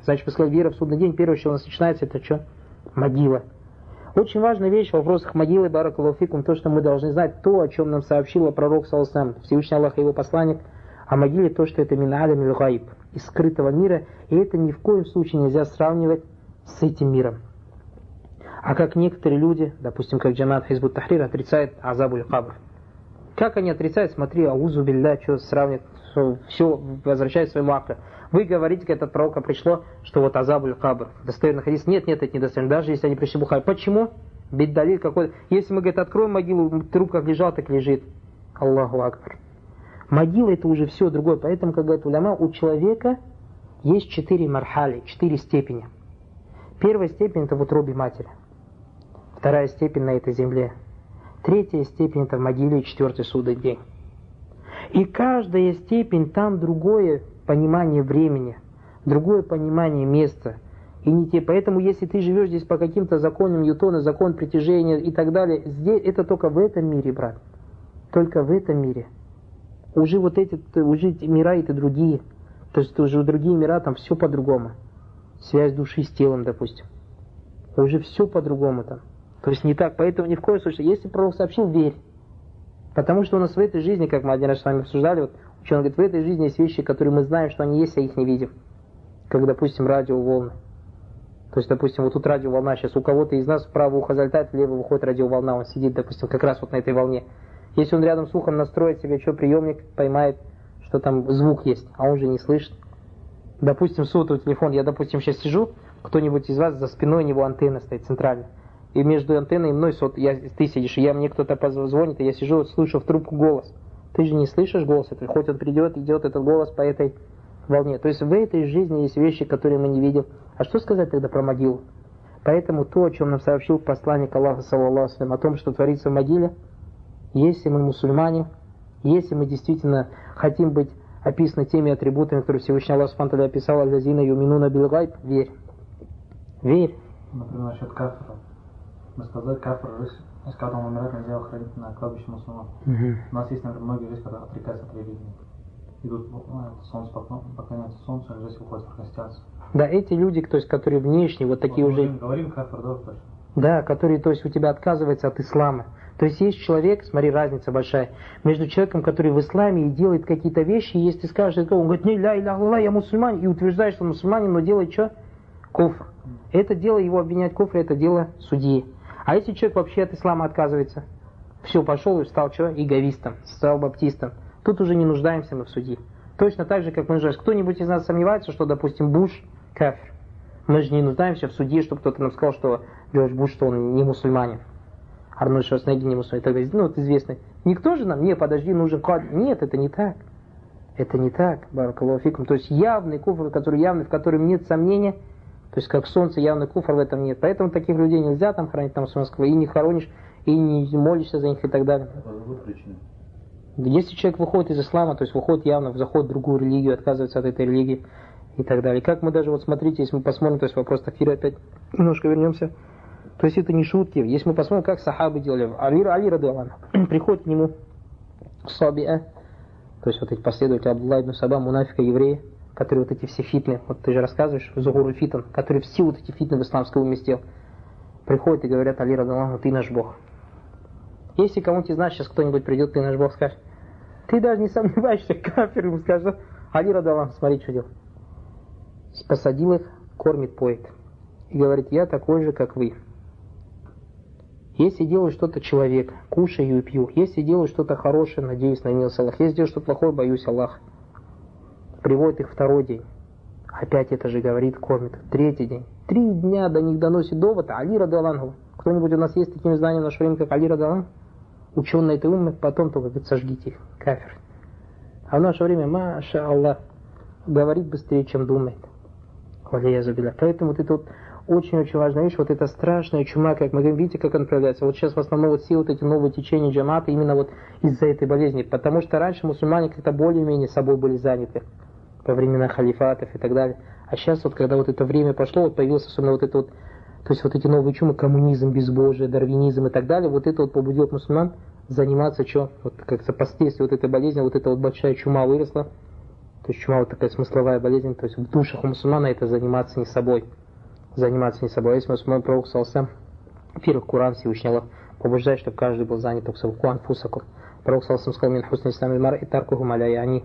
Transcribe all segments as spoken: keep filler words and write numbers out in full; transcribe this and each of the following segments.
Значит, мы сказали, вера в судный день, первое, что у нас начинается, это что? Могила. Очень важная вещь в вопросах могилы, баракаллаху фикум, то, что мы должны знать, то, о чем нам сообщил пророк, саллаллаху алейхи ва саллям, Всевышний Аллах и его посланник, о могиле, то, что это мин адам иль гайб, из скрытого мира, и это ни в коем случае нельзя сравнивать с этим миром. А как некоторые люди, допустим, как джамаат Хизбут Тахрир, отрицают азабуль кабр. Как они отрицают? Смотри, аузу билля, что сравнивать, все возвращает своему аклю. Вы говорите, как этот пророка пришло, что вот азабуль кабр. Достоверный хадис. Нет, нет, это недостоверно. Даже если они пришли в Бухари. Почему? Биддалиль какой-то. Если мы, говорит, откроем могилу, труп как лежал, так лежит. Аллаху акбар. Могила это уже все другое. Поэтому, как говорит уляма, у человека есть четыре мархали, четыре степени. Первая степень это в утробе матери. Вторая степень на этой земле. Третья степень это в могиле, и четвертый судный день. И каждая степень там другое понимание времени, другое понимание места. И не те. Поэтому если ты живешь здесь по каким-то законам Ньютона, закон притяжения и так далее, здесь это только в этом мире, брат. Только в этом мире. Уже вот эти, уже мира это другие. То есть уже другие мира, там все по-другому. Связь души с телом, допустим. Уже все по-другому там. То есть не так. Поэтому ни в коем случае, если пророк сообщил, верь. Потому что у нас в этой жизни, как мы один раз с вами обсуждали, вот, ученый говорит, в этой жизни есть вещи, которые мы знаем, что они есть, а их не видим. Как, допустим, радиоволны. То есть, допустим, вот тут радиоволна, сейчас у кого-то из нас в правое ухо залетает, в левое выходит радиоволна, он сидит, допустим, как раз вот на этой волне. Если он рядом с ухом настроит себе, что приемник, поймает, что там звук есть, а он же не слышит. Допустим, сотовый телефон, я, допустим, сейчас сижу, кто-нибудь из вас за спиной него антенна стоит центральная. И между антенной и мной, сот, я, ты сидишь, и я, мне кто-то позвонит, и я сижу, вот, слышу в трубку голос. Ты же не слышишь голос, это, хоть он придет, идет этот голос по этой волне. То есть в этой жизни есть вещи, которые мы не видим. А что сказать тогда про могилу? Поэтому то, о чем нам сообщил посланник Аллаха, саллаллаху алейхи ва саллям, о том, что творится в могиле, если мы мусульмане, если мы действительно хотим быть описаны теми атрибутами, которые Всевышний Аллах субхану ва тааля описал, аль-лазина юминуна бил гайб, верь. Верь. Например, насчет кафира. Мы сказали, кафир, если когда он умирает, нельзя его хранить на кладбище мусульман. Угу. У нас есть, например, многие люди, которые отрекаются от религии. Идут, ну, солнце поклоняются солнцу, и здесь выходят прокастятся. Да, эти люди, то есть, которые внешне, вот такие вот уже... Говорим кафир, да, точно. Да, которые, то есть, у тебя отказываются от ислама. То есть, есть человек, смотри, разница большая, между человеком, который в исламе и делает какие-то вещи, и если ты скажешь, он говорит, не, ля, ля, ля, я мусульманин, и утверждаешь, что он мусульманин, но делает что? Куфр. Это дело, его обвинять в куфре, это дело судьи. А если человек вообще от ислама отказывается, все, пошел и стал что? Иговистом, стал баптистом. Тут уже не нуждаемся мы в судьи. Точно так же, как мы нуждаемся. Кто-нибудь из нас сомневается, что, допустим, Буш кафир. Мы же не нуждаемся в судье, чтобы кто-то нам сказал, что Джордж Буш, что он не мусульманин. Арнольд Шварценеггер не мусульманин. Так далее. Ну, вот известный. Никто же нам, не, подожди, нужен кад. Нет, это не так. Это не так, баракаллаху фикум. То есть явный куфр, который явный, в котором нет сомнения. То есть как солнце, явный куфр в этом нет. Поэтому таких людей нельзя там хранить там мусульманского. И не хоронишь, и не молишься за них и так далее. Если человек выходит из ислама, то есть выходит явно, заходит в другую религию, отказывается от этой религии и так далее. Как мы даже, вот смотрите, если мы посмотрим, то есть вопрос Тафира опять немножко вернемся. То есть это не шутки. Если мы посмотрим, как сахабы делали. Али, Али радиаллаху анху приходит к нему Сабиа, то есть вот эти последователи Абдулла ибн Саба, мунафика, евреи, которые вот эти все фитны, вот ты же рассказываешь, Зухуруль фитн, который все вот эти фитны в исламском уместил, приходят и говорят, Али радиаллаху анху, ты наш Бог. Если кому-то из нас сейчас кто-нибудь придет, ты наш Бог, скажешь, ты даже не сомневаешься, кафир ему скажет, Али радиаллаху анху, смотри, что делал. Посадил их, кормит, поет. И говорит, я такой же, как вы. Если делаю что-то человек, кушаю и пью. Если делаю что-то хорошее, надеюсь на милость Аллаха. Если делаю что-то плохое, боюсь Аллаха. Приводит их второй день. Опять это же говорит, кормит. Третий день. Три дня до них доносит довод. Али радиаллаху анху. Кто-нибудь у нас есть такими знаниями в наше время, как Али радиаллаху анху? Ученые этой умы, потом только говорит, сожгите их. Кафир. А в наше время, маша Аллах, говорит быстрее, чем думает. Поэтому вот это вот очень-очень важная вещь, вот эта страшная чума, как мы говорим, видите, как она проявляется. Вот сейчас в основном вот все вот эти новые течения джамата именно вот из-за этой болезни. Потому что раньше мусульмане как-то более-менее собой были заняты во времена халифатов и так далее. А сейчас вот, когда вот это время пошло, вот появился особенно вот это вот, то есть вот эти новые чумы, коммунизм, безбожие, дарвинизм и так далее, вот это вот побудило мусульман заниматься, что, вот как-то последствия вот этой болезни, вот эта вот большая чума выросла. То То есть чума вот такая смысловая болезнь, то есть в душах у мусульмана это заниматься не собой. Заниматься не собой. Если мусульман пророк сам, во-первых, Коран Всевышний Аллах побуждает, чтобы каждый был занят только собой. Куан фусакум. Пророк сам сказал: мин хусни ислами мар и таркухум аля яни.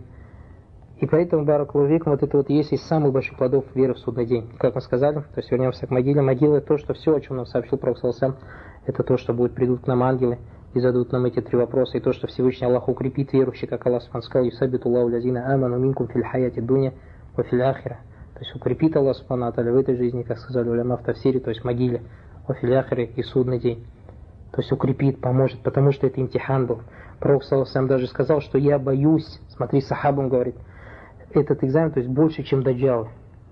И поэтому, баракаллаху фикум, вот это вот есть из самых больших плодов веры в судный день. Как мы сказали, то есть вернемся к могиле. Могила — это то, что все, о чем нам сообщил пророк сам, это то, что будет, придут к нам ангелы и зададут нам эти три вопроса, и то, что Всевышний Аллах укрепит верующих, как Аллах сказал: юсаббиту Аллаху лазина аману минкум фил хаяти дуня ва фил ахира. То есть укрепит Аллах субхану ва тааля в этой жизни, как сказали уляма в тафсире, то есть в могиле, ва фил ахире, и судный день. То есть укрепит, поможет, потому что это имтихан был. Пророк сам даже сказал, что я боюсь, смотри, сахабам говорит, этот экзамен, то есть больше, чем даджал.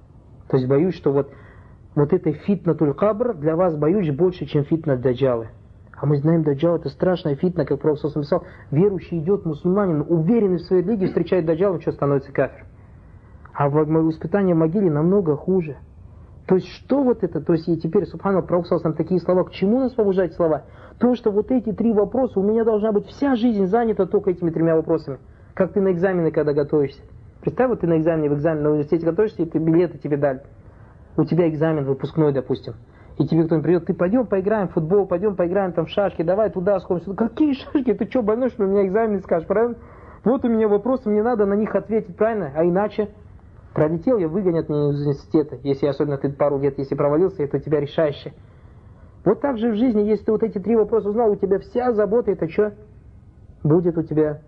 То есть боюсь, что вот, вот этой фитнатуль кабр для вас боюсь больше, чем фитна даджалы. А мы знаем, даджал — это страшная фитна, как Пророк сам писал. Верующий идет, мусульманин, уверенный в своей религии, встречает даджал, он что, становится кафир. А в испытании в могиле намного хуже. То есть что вот это? То есть и теперь, субханаллах, Пророк сам такие слова. К чему нас побуждать слова? То, что вот эти три вопроса, у меня должна быть вся жизнь занята только этими тремя вопросами. Как ты на экзамены, когда готовишься. Представь, вот ты на экзамене, в экзамен на университете готовишься, и ты билеты тебе дали. У тебя экзамен выпускной, допустим. И тебе кто-нибудь придет: ты пойдем поиграем в футбол, пойдем поиграем там в шашки, давай туда сходим сюда. Какие шашки? Ты что, больной, что у меня экзамен не скажешь, правильно? Вот у меня вопросы, мне надо на них ответить, правильно? А иначе пролетел, я выгонят меня из университета. Если особенно ты пару лет, если провалился, это у тебя решающее. Вот так же в жизни, если ты вот эти три вопроса узнал, у тебя вся забота, это что? Будет у тебя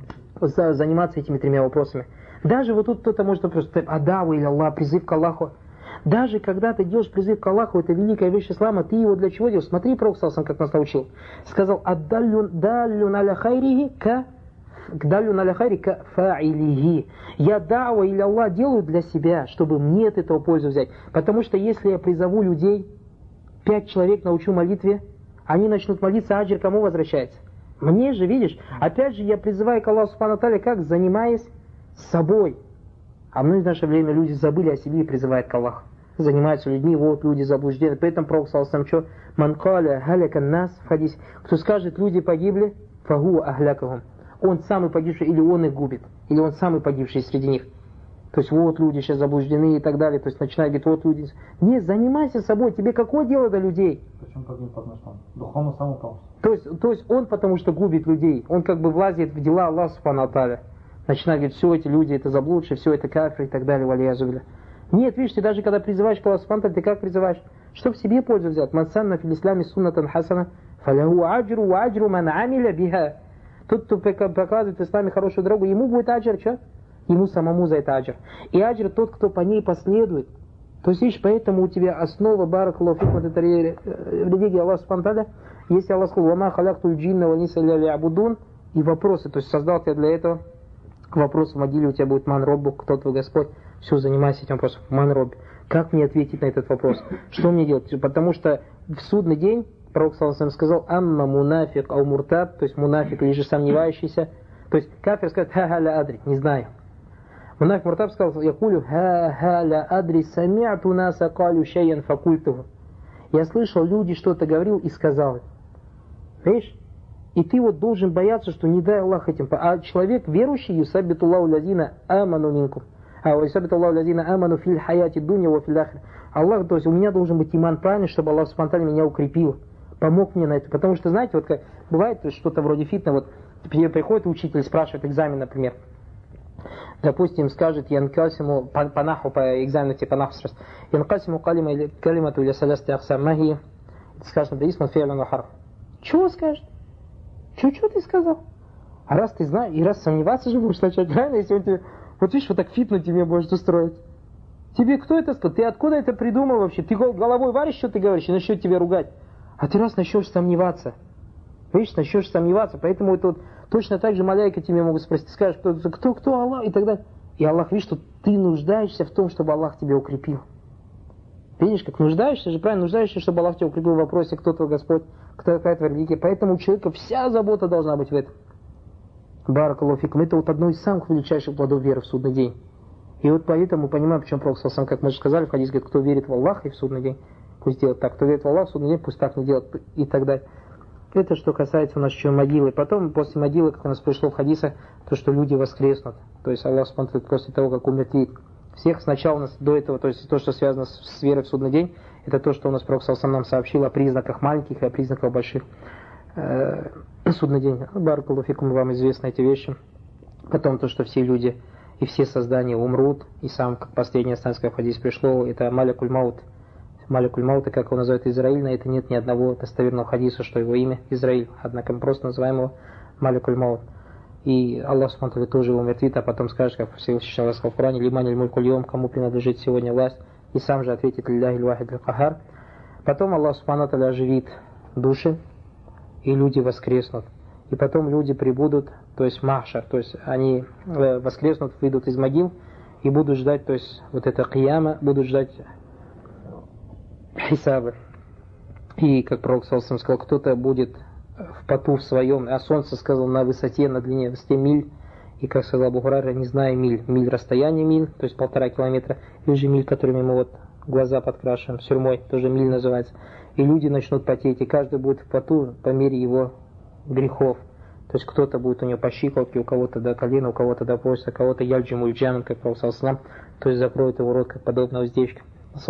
заниматься этими тремя вопросами. Даже вот тут кто-то может просто адаву или Аллах, призыв к Аллаху. Даже когда ты делаешь призыв к Аллаху, это великая вещь ислама, ты его для чего делаешь? Смотри, Пророк саллаллаху алейхи ва саллям, как нас научил. Сказал: аддаллюн аля хайрихи ка даллюн аля хайри ка фа'илихи. Я дa'ва или Аллах делаю для себя, чтобы мне от этого пользу взять. Потому что если я призову людей, пять человек научу молитве, они начнут молиться, аджир кому возвращается? Мне же, видишь? Опять же, я призываю к Аллаху субхану ва тааля, как? Занимаясь собой. А мы в наше время люди забыли о себе и призывают к Аллаху. Занимаются людьми, вот люди заблуждены. Поэтому Пророк саллаллаху алейхи ва саллям, что? Ман каля халякан нас в хадисе. Кто скажет, люди погибли, фагу ахлякахум. Он самый погибший, или он их губит, или он самый погибший среди них. То есть вот люди сейчас заблуждены и так далее. То есть начинает говорить: вот люди. Не, занимайся собой. Тебе какое дело до людей? Причем погиб, потому что он духовно сам упал. То есть, то есть он потому что губит людей. Он как бы влазит в дела Аллаха субхану ва тааля. Начинает говорить: все эти люди это заблудшие, все это кафиры и так далее, валиязубля. Нет, видишь, ты даже когда призываешь к Аллаху субхану ва тааля, ты как призываешь? Чтоб себе пользу взять. Ман санна фил ислами суннатан хасана, фаляху аджру ва аджру ман амиля биха. Тот, кто показывает в исламе хорошую дорогу, ему будет аджр, что? Ему самому за это аджр. И аджр тот, кто по ней последует. То есть, видишь, поэтому у тебя основа баракаллаху фикум, это религия Аллаха субхану ва тааля. Если Аллах сказал: «Вама халяктуль джинна ва ниса илля ли'абудун», и вопросы, то есть создал тебя для этого. К вопросу в могиле у тебя будет ман роббу, кто твой Господь. Все, занимайся этим вопросом. Ман робби. Как мне ответить на этот вопрос? Что мне делать? Потому что в судный день Пророк саллаллаху алейхи ва саллям сказал: амма мунафик ау муртаб, то есть мунафик, лишь сомневающийся. То есть кафир скажет: ха-ха ля адри, не знаю. Мунафик муртаб сказал: якулю ха-ха ля адри сами'ту наса калю шайян факультуху. Я слышал, люди что-то говорил и сказал. Видишь? И ты вот должен бояться, что не дай Аллах этим. А человек верующий, юсаббиту Аллаху лазина аману минкум. А юсаббиту Аллаху лазина аману фил хаяти дуня ва фил ахир. Аллах, то есть у меня должен быть иман правильный, чтобы Аллах субхану ва тааля меня укрепил. Помог мне на это. Потому что, знаете, вот как бывает что-то вроде фитна, вот приходит учитель, спрашивает экзамен, например. Допустим, скажет: янкасиму по, по наху, по экзамену типа наху сразу. Янкасиму калимату или салясти ахсам магии. Скажет: да исман фи'лян ва харф. Чего скажет? Чего ты сказал? А раз ты знаешь, и раз сомневаться же будешь начать, правильно? Если он тебе, вот видишь, вот так фитну тебе может устроить. Тебе кто это сказал? Ты откуда это придумал вообще? Ты головой варишь, что ты говоришь, и начнет тебя ругать. А ты раз начнешь сомневаться. Видишь, начнешь сомневаться. Поэтому это вот точно так же маляйка тебе могут спросить. Ты скажешь: кто, кто, кто Аллах? И тогда, и Аллах видит, что ты нуждаешься в том, чтобы Аллах тебя укрепил. Видишь, как нуждаешься же, правильно, нуждаешься, чтобы Аллах тебя укрепил в вопросе: кто твой Господь, кто какая твоя религия. Поэтому у человека вся забота должна быть в этом. Баракаллаху фикум. Это вот одно из самых величайших плодов веры в судный день. И вот поэтому мы понимаем, почему Пророк саллаллаху алейхи ва саллям, как мы же сказали в хадисе, говорит: кто верит в Аллаха и в судный день, пусть делает так. Кто верит в Аллаха в судный день, пусть так не делает и так далее. Это что касается у нас еще могилы. Потом, после могилы, как у нас пришло в хадисах, то, что люди воскреснут. То есть Аллах смотрит после того, как умертвит всех. Сначала у нас до этого, то есть то, что связано с, с верой в судный день, это то, что у нас Пророк саллаллаху алейхи ва саллям нам сообщил о признаках маленьких и о признаках больших. Э, судный день. Баракаллаху фикум, вам известны эти вещи. Потом то, что все люди и все создания умрут. И сам, как последнее станское в хадисе пришло, это Малякуль Маут. Малякуль Маут, как его называют Израиль, на это нет ни одного достоверного хадиса, что его имя Израиль. Однако мы просто называем его Малякуль Маут. И Аллах Субхану тоже его умертвит, а потом скажет, как Всевышний Аллах сказал в Коране, «Лиманиль мулькуль йом», кому принадлежит сегодня власть, и сам же ответит «Лилляхи л-вахид л-кахар». Потом Аллах Субхану оживит души, и люди воскреснут. И потом люди прибудут, то есть махшар, то есть они воскреснут, выйдут из могил и будут ждать, то есть вот это кияма, будут ждать хисабы. И, как Пророк саллаллаху алейхи ва саллям сказал, кто-то будет в поту в своем, а солнце, сказал, на высоте, на длине высоте миль, и, как сказал Абу Хурайра, не знаю миль, миль расстояние миль, то есть полтора километра, или же миль, которыми мы вот глаза подкрашиваем, сюрмой, тоже миль называется. И люди начнут потеть, и каждый будет в поту по мере его грехов. То есть кто-то будет у него по щиколотке, у кого-то до колена, у кого-то до пояса, у кого-то яльджимуль джаман, как Пророк саллаллаху алейхи ва саллям, то есть закроет его рот, как подобная уздечка.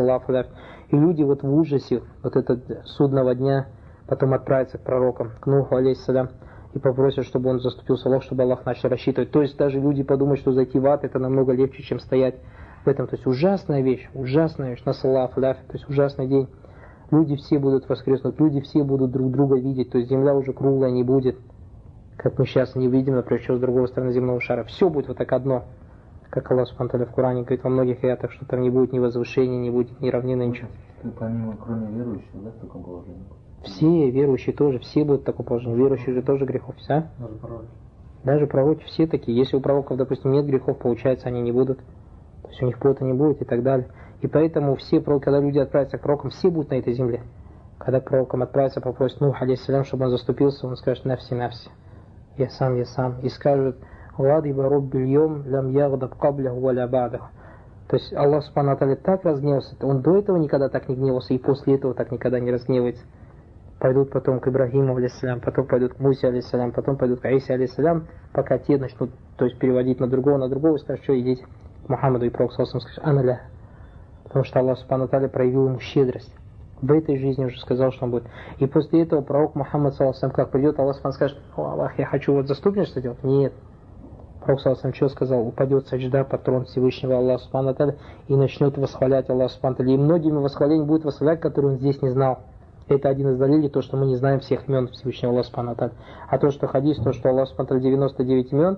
И люди вот в ужасе вот этого судного дня потом отправятся к пророкам, к Нуху алейхиссалям, и попросят, чтобы он заступился Аллах, чтобы Аллах начал рассчитывать. То есть даже люди подумают, что зайти в ад это намного легче, чем стоять в этом. То есть ужасная вещь, ужасная вещь, насаллах, то есть ужасный день. Люди все будут воскреснуть, люди все будут друг друга видеть, то есть земля уже круглая не будет, как мы сейчас не видим, например, что с другой стороны земного шара. Все будет вот так одно. Как Аллах Субхану ва Тааля в Коране говорит во многих аятах, что там не будет ни возвышения, не будет ни равнины, ничего. Помимо, кроме верующих, да, в таком положении? Все верующие тоже, все будут в таком положении. Верующие же тоже грехов, все. Даже пророки. Даже пророки все такие. Если у пророков, допустим, нет грехов, получается, они не будут. То есть у них пота не будет и так далее. И поэтому все пророки, когда люди отправятся к пророкам, все будут на этой земле. Когда к пророкам отправятся, попросят Нух алейхиссалям, чтобы он заступился, он скажет «Нафси, нафси». Я сам, я сам. И скажет «Ладиба роббиль йом лям ягдаб кабляху валя ба'даху». То есть Аллах Субхану ва Тааля так разгневался, он до этого никогда так не гневался, и после этого так никогда не разгневается. Пойдут потом к Ибрагиму алейхиссалям, потом пойдут к Мусе алейхиссалям, потом пойдут к Аисе алейхиссалям, пока те начнут, то есть переводить на другого, на другого, и скажут, что идите к Мухаммаду, и Пророк саллаллаху алейхи ва саллям скажет «Аналя». Потому что Аллах Субхану ва Тааля проявил ему щедрость. В этой жизни уже сказал, что он будет. И после этого пророк Мухаммад саллаллаху алейхи ва саллям, как придет, Аллах Субхану скажет: «О, Аллах, я хочу вот заступничество делать». Нет. Пророк саллаллаху алейхи ва саллям что сказал? Упадет саджда под трон Всевышнего Аллаха Субхану ва Тааля и начнет восхвалять Аллаха Субхану ва Тааля. И многими восхвалением будет восхвалять, которые он здесь не знал. Это один из далилей, то, что мы не знаем всех имен Всевышнего Аллаха Субхану ва Тааля. А то, что хадис, то, что Аллах Субхану ва Тааля девяносто девять имен,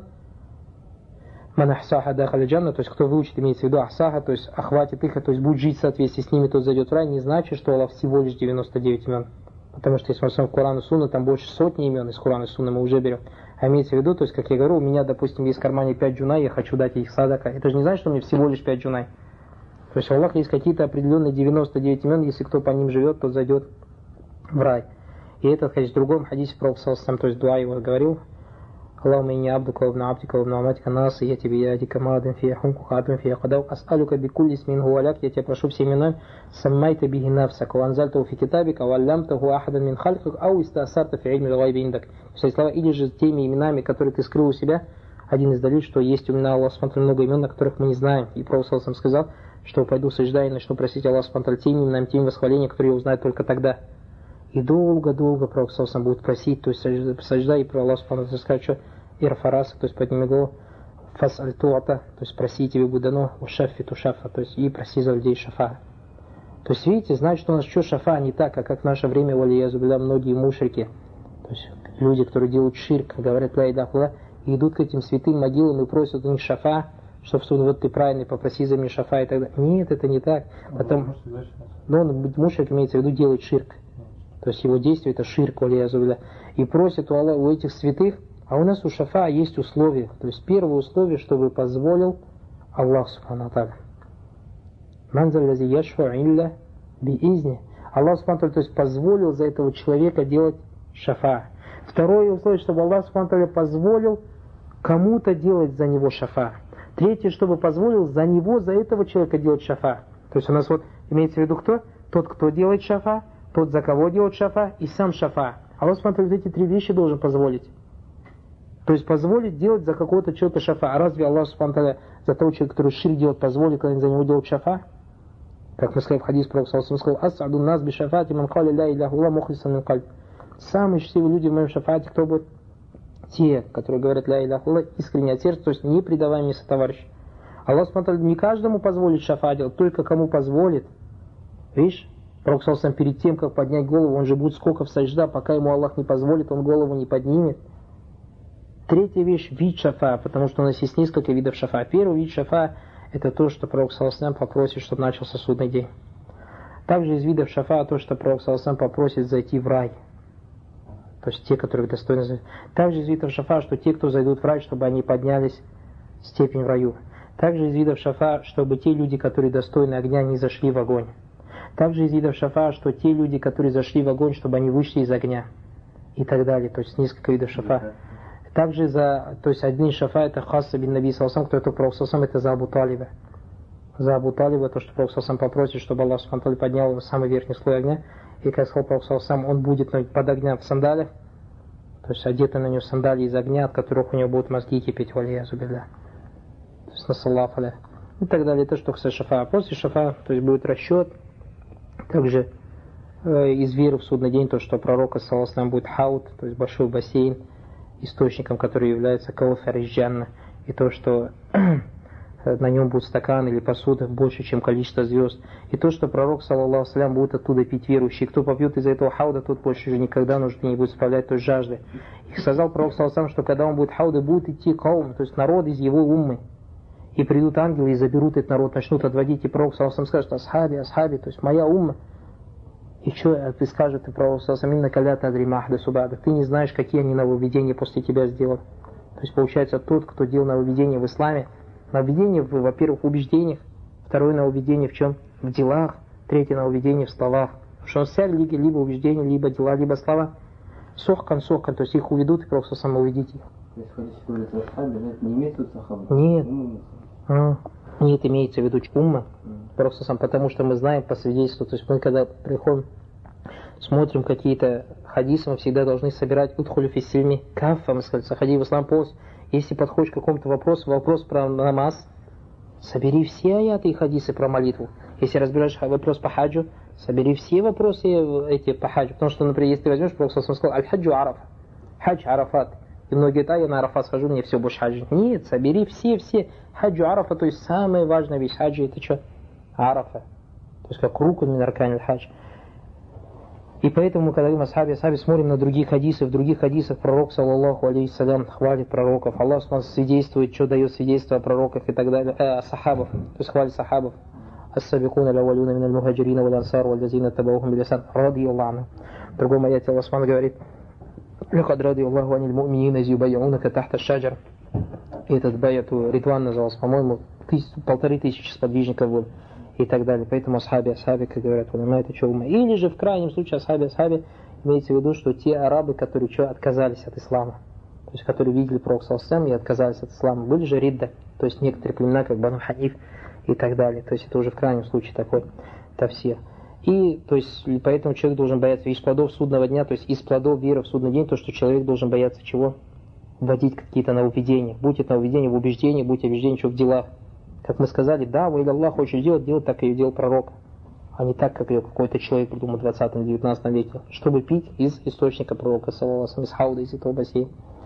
ман ахсаха дахаля джанна, то есть кто выучит, имеется в виду ахсаха, то есть охватит их, то есть будет жить в соответствии с ними, тот зайдет в рай, не значит, что Аллах всего лишь девяносто девять имен. Потому что если мы смотрим в Коран и Сунну, там больше сотни имен, из Корана и Сунны мы уже берем. А имеется в виду, то есть, как я говорю, у меня, допустим, есть в кармане пять джунай, я хочу дать их садака. Это же не значит, что у меня всего лишь пять джунай. То есть у Аллаха есть какие-то определенные девяносто девять имен, если кто по ним живет, тот зайдет в рай. И этот хадис в другом хадисе Пророк саллаллаху алейхи ва саллям, то есть дуа его говорил: Аллахума инни абдука ва ибну абдика ва ибну аматика насияти биядика мадин фия хумку хатун фия кадау ас'алука бикулли исмин хуа лак, я тебя прошу всеми именами, саммайта бихи нафсака ва анзальтаху фи китабика ва аллямтаху ахадан мин халькик ау истасарта фи илми л-гайби индак. То есть слова, или же теми именами, которые ты скрыл у себя. Один из далилей, что есть у меня Аллах Субхану много имен, на которых мы не знаем. И Пророк саллаллаху алейхи ва саллям сказал, что пойду сажда и начну просить Аллаха Субхану теми именами, теми восхваления, которые я узнаю только тогда. И долго-долго Пророк саллаллаху алейхи ва саллям будет просить, то есть сажда, и про Аллаха Субхану скажет, что ирфараса, то есть подними голову, фас аль-туата, то есть проси, тебе будет дано, ушафи тушафа, то есть и проси за людей шафа. То есть видите, значит, у нас что шафа не так, а как в наше время, валиязу билля, многие мушрики, то есть люди, которые делают ширк, говорят ла иляха илля, и идут к этим святым могилам и просят у них шафа, чтобы вот ты правильный, попроси за меня шафа и так далее. Нет, это не так. Потом, но он, мушрик, имеется в виду, делает ширк. То есть его действие это ширк, валиязу билля. И просят у, Аллаха, у этих святых. А у нас у шафа есть условия. То есть первое условие, чтобы позволил Аллах Субхану ва Тааля. Манзаль лази яшфа илля биизни. Аллах Субхану ва Тааля, то есть позволил за этого человека делать шафа. Второе условие, чтобы Аллах Субхану ва Тааля позволил кому-то делать за него шафа. Третье, чтобы позволил за него, за этого человека делать шафа. То есть у нас вот имеется в виду кто? Тот, кто делает шафа, тот, за кого делает шафа, и сам шафа. Аллах смотрит, вот эти три вещи должен позволить. То есть позволить делать за какого-то человека шафа. А разве Аллах субхану за того человека, который ширк делает, позволит, когда за него делать шафа? Как мы сказали в хадис про Пророка, сказал: «Ас'аду нас би шафати ман кали ля иляха илля мухлисан мин кальб». Самые счастливые люди в моем шафате, кто будет? Те, которые говорят ля иляха илля искренне от сердца, то есть не предавая мне сотоварища. Аллах субхану не каждому позволит шафа делать, только кому позволит. Видишь? Пророк саллаллаху перед тем, как поднять голову, он же будет сколько в саджда, пока ему Аллах не позволит, он голову не поднимет. Третья вещь – вид шафа, потому что у нас есть несколько видов шафа. Первый вид шафа – это то, что Пророк саллаллаху попросит, чтобы начался судный день. Также из видов шафа то, что Пророк саллаллаху попросит зайти в рай. То есть те, которые достойны зайти. Также из видов шафа, что те, кто зайдут в рай, чтобы они поднялись в степень в раю. Также из видов шафа, чтобы те люди, которые достойны огня, не зашли в огонь. Также из видов шафа, что те люди, которые зашли в огонь, чтобы они вышли из огня. И так далее. То есть несколько видов шафа. Также за, то есть один шафа это хасса бин наби саллаллаху, кто это Пророк саллаллаху, это за Абу Талиба. За Абу Талиба, то, что Пророк саллаллаху попросит, чтобы Аллах субхану поднял его в самый верхний слой огня. И как сказал Пророк саллаллаху, он будет под огнем в сандалях, то есть одеты на него сандалии из огня, от которых у него будут мозги кипеть, валия зубилля. То есть насаллаху аля. И так далее. Это что касается шафа. А после шафа, то есть будет расчет. Также э, из веры в судный день, то, что пророка саллаллаху будет хаут, то есть большой бассейн, источником, который является кауфар из джанна, и то, что на нем будут стаканы или посуды больше, чем количество звезд, и то, что пророк саллаллаху алейхи будет оттуда пить верующий, кто попьет из этого хауда, тот больше уже никогда нужды не будет справлять той жажды. И сказал пророк саллаллаху, что когда он будет хауда, будет идти каум, то есть народ из его уммы, и придут ангелы и заберут этот народ, начнут отводить, и пророк саллаллаху скажет: асхаби, асхаби, то есть моя умма. И что ты скажешь, ты пророк саллаллаху алейхи калята адримахда субада, ты не знаешь, какие они нововведения после тебя сделали. То есть получается, тот, кто делал нововведения в исламе, нововведение, во-первых, в убеждениях, второе нововведение в чем? В делах, третье нововведение в словах. Потому что вся религия либо убеждения, либо дела, либо слова. Сохкан, сохкан, то есть их уведут, и пророк саллаллаху уведите их. То есть, если говорить о сахабе, не имеется сахаба? Нет. А, нет, имеется в виду умма. Просто сам, потому что мы знаем по свидетельству, то есть мы когда приходим, смотрим какие-то хадисы, мы всегда должны собирать удхулю фиссильми кафа, мы сказали, заходи в ислам полностью. Если подходишь к какому-то вопросу, вопрос про намаз, собери все аяты и хадисы про молитву. Если разбираешь вопрос по хаджу, собери все вопросы эти по хаджу. Потому что, например, если ты возьмешь, Пророк сказал: аль-хаджу араф, хадж арафат. И многие говорят: я на арафат схожу, мне все больше хаджи. Нет, собери все-все. Хаджу арафа, то есть самая важная вещь хаджи, это что? Арафа. То есть как руку минаркан аль-хадж. И поэтому, когда говорим о асхабе, асхабе, смотрим на другие хадисы. В других хадисах пророк, саллаллаху алейхиссалям, хвалит пророков. Аллах свидетельствует, что дает свидетельство о пророках и так далее. Э, о сахабах, то есть хвалит сахабов. Ас-сабикуна ля-валюна миналь мухаджирина вал-ансар валь-лазина табаухум билисан ради Аллаху. В другом аяте Аллах говорит: «Лякад ради Аллаху аниль му'минина из юбайяунака тахта шаджар». И этот баяту Ридван назывался, по-моему, тысяч, полторы тысячи сподвижников было. И так далее. Поэтому асхаби, асхаби, как говорят, улама, это что ума. Или же в крайнем случае асхаби, асхаби, имеется в виду, что те арабы, которые что, отказались от ислама, то есть которые видели пророка саллаллаху и отказались от ислама, были же ридда, то есть некоторые племена, как Бану Ханиф и так далее. То есть это уже в крайнем случае такой тафсир. И то есть поэтому человек должен бояться из плодов судного дня, то есть из плодов веры в судный день, то, что человек должен бояться чего? Вводить какие-то нововведения. Будь это нововведение в убеждении, будь убеждение что в делах. Как мы сказали, да, вы Аллах хочет делать, делать так, как ее делал пророк, а не так, как ее какой-то человек придумал в двадцатом-девятнадцатом веке, чтобы пить из источника пророка, саллаллаху алейхи ва саллям, из хауда, из этого бассейна.